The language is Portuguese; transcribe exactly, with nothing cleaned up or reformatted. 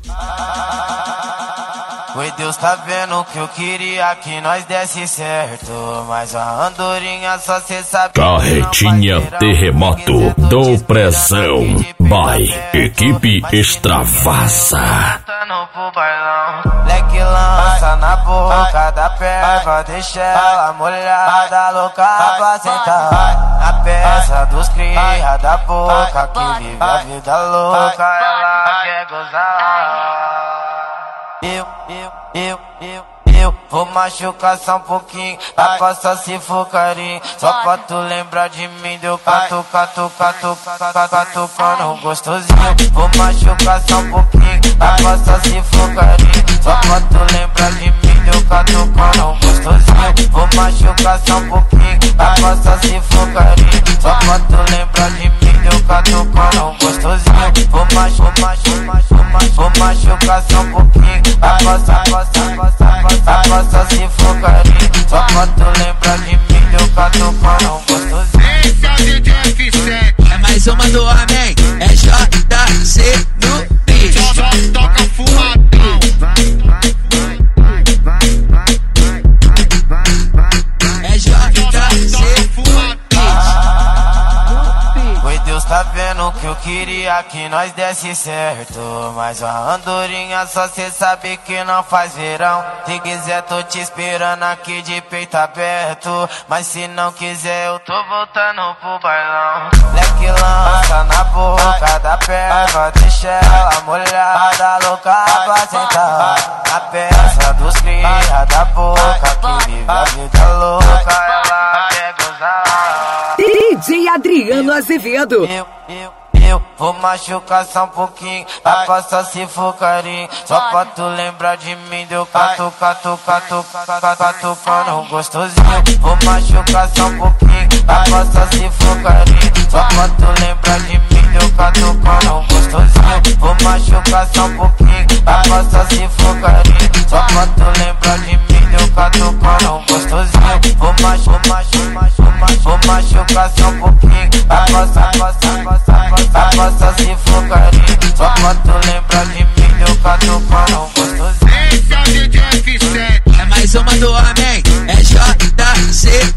Oi, Deus tá vendo que eu queria que nós desse certo, mas a andorinha só cê sabe. Carretinha Terremoto do Prezão by Equipe Extravasa. Leque lança na boca da perva, deixa ela molhada, louca pra sentar. Na peça dos cria da boca, que vive a vida louca, ela quer gozar. Eu, eu, eu, eu, eu vou machucar só um pouquinho, a coça se for carinho, só pra tu lembrar de mim, deu catu, catu, catu, catu, catucando gostosinho. Vou machucar só um pouquinho, a coça se for carinho, só pra tu lembrar de mim, deu catucando gostosinho. Vou machucar só um pouquinho, a coça se for carinho, só pra tu lembrar de mim, deu catucando gostosinho. Vou machucar, vou machucar só um pouquinho, a coça, a coça, a coça, a coça se for carinho, só pra tu lembrar de mim, deu catucando gostosinho. Esse é o D J F sete, é mais uma do homem, é J C no beat. só toca fumadão. É J C Oi, Deus tá vendo que eu queria que nós desse certo, mas a andorinha só cê sabe que não faz verão. Se quiser tô te esperando aqui de peito aberto, mas se não quiser eu tô voltando pro bailão. Leque lança na boca da perva, deixa ela molhada, louca pra sentar. Na peça dos cria da boca, que vive a vida louca, ela quer gozar. D J Adriano Azevedo. Eu, eu, eu vou machucar só um pouquinho, a coça se for carinho, só pra tu lembrar de mim, deu catu, catu, catu, catu, catucando gostosinho. Vou machucar só um pouquinho, a coça se for carinho, só pra tu lembrar de mim, deu catucando gostosinho. Vou machucar só um pouquinho, a coça se for carinho, só pra tu lembrar de mim, deu catucando gostosinho. Vou machucar, vou machucar só um pouquinho, a coça, a coça, a coça, a coça, a coça se for carinho, só pra tu lembrar de mim, deu catucando gostosinho. Esse é o D J F sete, é mais uma do homem, é J C